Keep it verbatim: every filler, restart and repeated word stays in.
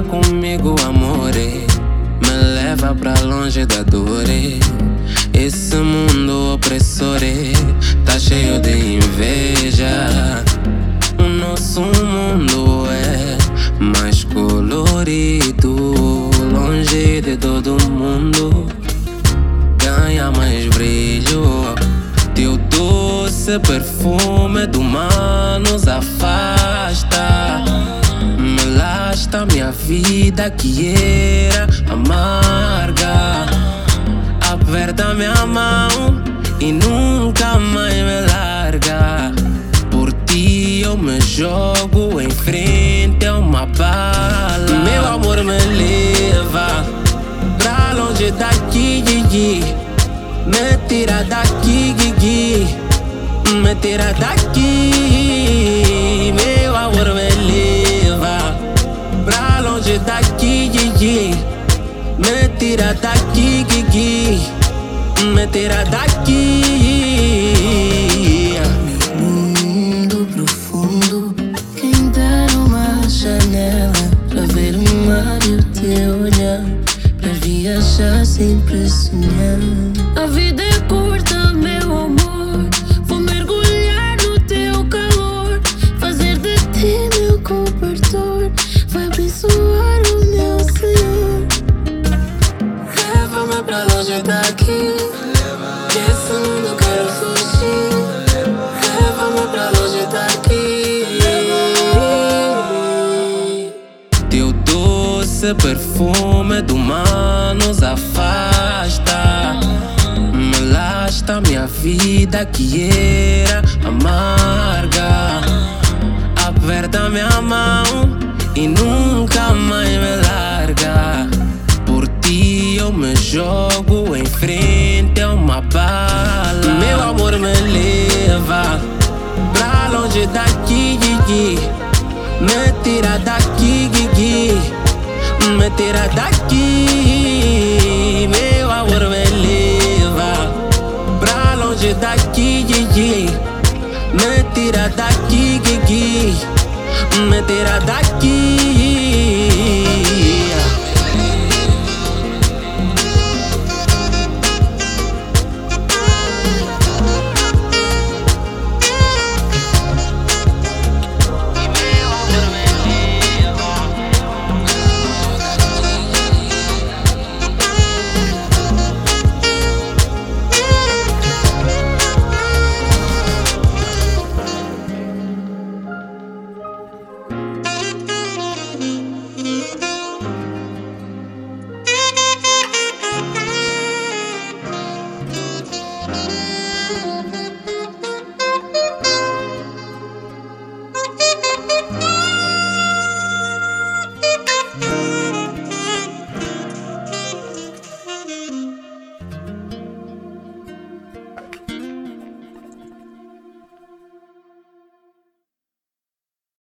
comigo, amore. Me leva pra longe da dor. Esse mundo opressor tá cheio de inveja. O nosso mundo é mais colorido, longe de todo mundo. Ganha mais brilho. Teu doce perfume do mar nos afasta. Me lastra minha vida que era amarga. Aperta minha mão e nunca mais me larga. Por ti eu me jogo em frente a uma bala. Meu amor me leva pra longe daqui, Gigi. Me tira daqui, Gigi. Me tira daqui. Meu amor me leva pra longe daqui, Gigi. Me tira daqui, Gigi. Me tira daqui. Meu mundo profundo, quem der uma janela pra ver o mar e o teu olhar, pra viajar sem pressionar. A vida é curta, meu amor. Vou mergulhar no teu calor, fazer de ti meu cobertor. Vai abençoar o meu Senhor. Leva-me pra longe daqui, desse mundo eu quero fugir. Leva-me pra longe daqui. Teu doce perfume do mar nos afasta. Me lastra minha vida que era amarga. Aperta minha mão e nunca mais me larga. Por ti eu me jogo em frente a uma bala. Meu amor me leva pra longe daqui, Gigi. Me tira daqui, Gigi. Me tira daqui. Meu amor me leva pra longe daqui, Gigi. Me tira daqui, Gigi. Me tira daqui.